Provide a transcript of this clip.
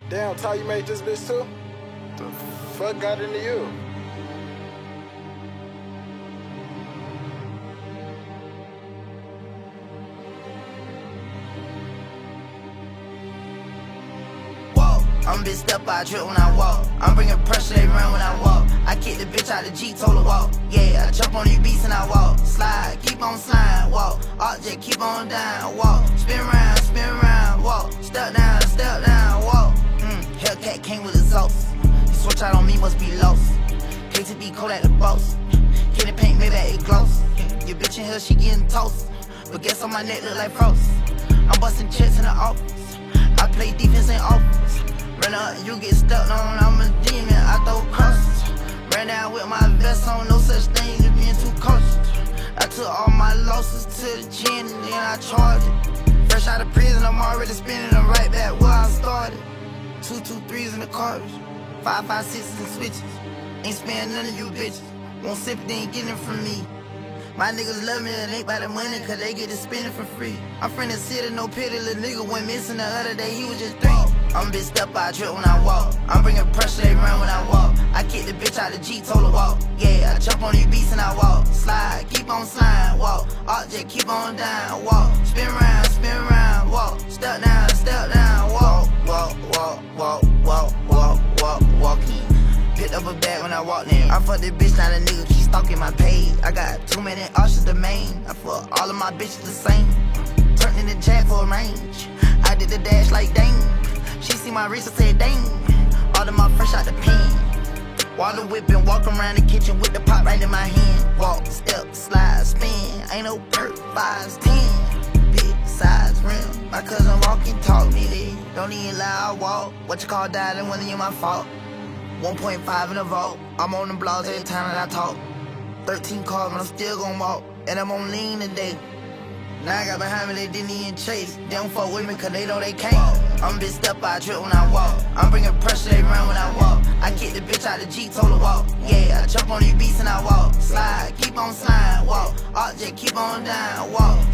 Damn, Ty, you made this bitch too? The fuck got into you? I'm bitch step I drip when I walk. I'm bringing pressure, they run when I walk. I kick the bitch out the Jeep, told her walk. Yeah, I jump on these beats and I walk. Slide, keep on sliding, walk. Object, keep on down, walk. Spin around, walk. Step down, walk. Hellcat came with exhaust. You switch out on me, must be lost. KTB Kodak the boss. Kitty paint, maybe it gloss. Your bitch in here, she getting toast. But guess on my neck look like frost. I'm busting checks in the office. I play defense in office. Run up, you get stuck on, I'm a demon, I throw crosses. Ran down with my vest on, no such thing as being too cautious. I took all my losses to the chin and then I charged it. Fresh out of prison, I'm already spinning them right back where I started. 223s in the cartridge, 5.56s and switches. Ain't sparing none of you bitches. Won't sympathy, ain't getting it from me. My niggas love me, it ain't by the money, cause they get to spend it for free. I'm from the city, no pity, little nigga went missing the other day, he was just 3. I'm bitch step I drip when I walk. I'm bringing pressure, they run when I walk. I kick the bitch out the Jeep, told her walk. Yeah, I jump on these beats and I walk. Slide, keep on sliding, walk. Object, keep on down, walk. Spin around, walk. Step down, walk. Walking. Picked up a bag when I walked in. I fuck this bitch, now the nigga keep stalking my page. I got too many options to main. I fuck all of my bitches the same. Turned in the jack for a range. I did the dash like dang. She see my wrist and said dang. All of my fresh out the pen. Water whipping, walk around the kitchen with the pot right in my hand. Walk, step, slide, spin. Ain't no perk, 5s, 10. Big size rim. My cousin walking, talk me there. Don't even lie, I walk. What you call that? It wasn't even my fault. 1.5 in the vault. I'm on the blogs every time that I talk. 13 cars, but I'm still gon' walk. And I'm on lean today. Now I got behind me, they didn't even chase. They don't fuck with me cause they know they can't. I'm bitch step I drip when I walk. I'm bringing pressure, they run when I walk. I kick the bitch out the Jeep, told her walk. Yeah, I jump on these beats and I walk. Slide, keep on sliding, walk. Object, keep on down, walk.